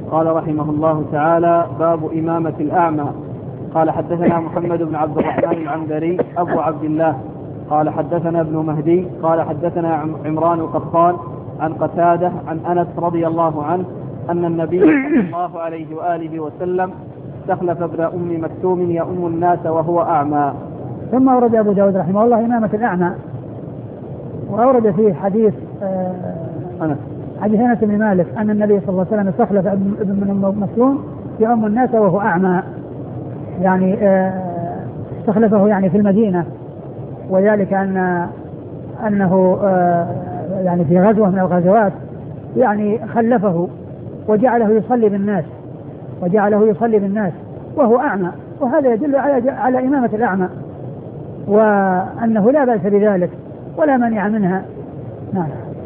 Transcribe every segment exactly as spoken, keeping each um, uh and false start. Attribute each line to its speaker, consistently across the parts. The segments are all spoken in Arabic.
Speaker 1: قال رحمه الله تعالى: باب إمامة الأعمى. قال حدثنا محمد بن عبد الرحمن العنبري أبو عبد الله قال حدثنا ابن مهدي قال حدثنا عمران القطان عن قتادة عن أنس رضي الله عنه أن النبي صلى الله عليه وآله وسلم استخلف ابن أم مكتوم يؤم الناس وهو أعمى.
Speaker 2: ثم أورد أبو داود رحمه الله إمامة الأعمى، وأورد فيه حديث آه
Speaker 1: أنس
Speaker 2: حديث أنس بن مالك أن النبي صلى الله عليه وسلم استخلف ابن أم مكتوم يؤم الناس وهو أعمى، يعني آه استخلفه يعني في المدينة، وذلك أن أنه آه يعني في غزوة من الغزوات يعني خلفه وجعله يصلي بالناس وجعله يصلي بالناس وهو أعمى، وهذا يدل على على إمامة الأعمى وأنه لا بأس بذلك ولا مانع منها. نعم.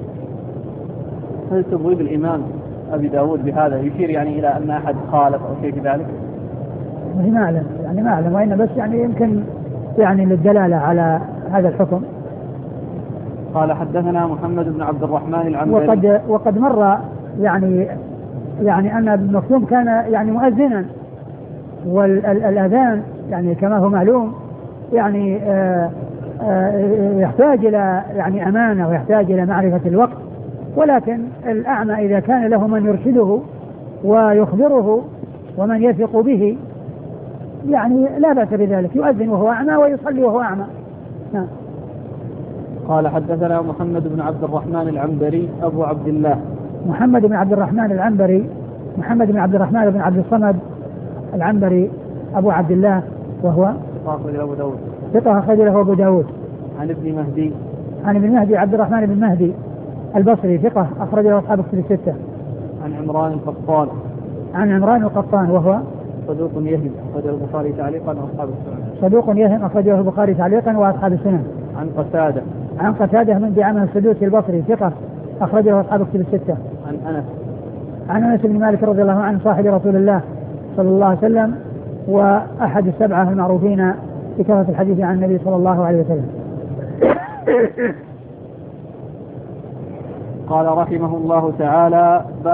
Speaker 1: هل تبويب الإمام أبي داود بهذا يشير يعني إلى أن أحد خالف أو شيء كذلك؟
Speaker 2: ما أعلم يعني ما أعلم وإن بس يعني يمكن يعني للدلالة على هذا الحكم.
Speaker 1: قال حدثنا محمد بن عبد الرحمن العنبري
Speaker 2: وقد وقد مر يعني يعني أن ابن مكتوم كان يعني مؤذنا، والأذان يعني كما هو معلوم يعني آآ آآ يحتاج إلى يعني أمانة ويحتاج إلى معرفة الوقت، ولكن الأعمى إذا كان له من يرشده ويخبره ومن يثق به يعني لا بأس بذلك، يؤذن وهو أعمى ويصلي وهو أعمى. نعم.
Speaker 1: قال حدثنا محمد بن عبد الرحمن العنبري أبو عبد الله.
Speaker 2: محمد بن عبد الرحمن العنبري محمد بن عبد الرحمن بن عبد الصمد العنبري أبو عبد الله، وهو
Speaker 1: أخرج أبو داود
Speaker 2: ثقة أخرج له أبو داود.
Speaker 1: عن ابن مهدي
Speaker 2: عن ابن مهدي عبد الرحمن بن مهدي البصري ثقة أخرج له أصحاب الكتب الستة.
Speaker 1: عن عمران القطان
Speaker 2: عن عمران القطان وهو
Speaker 1: صدوق يهم أخرجه البخاري تعليقا وأصحاب السنن.
Speaker 2: صدوق يهم أخرجه البخاري تعليقا وأصحاب السنن.
Speaker 1: عن قتادة
Speaker 2: عن قتادة من دعامة السدوسي البصري ثقة أخرجه أصحاب الكتب الستة.
Speaker 1: عن أنس
Speaker 2: عن أنس بن مالك رضي الله عنه صاحب رسول الله صلى الله عليه وسلم وأحد السبعة المعروفين بكثرة الحديث عن النبي صلى الله عليه وسلم.
Speaker 1: قال رحمه الله تعالى: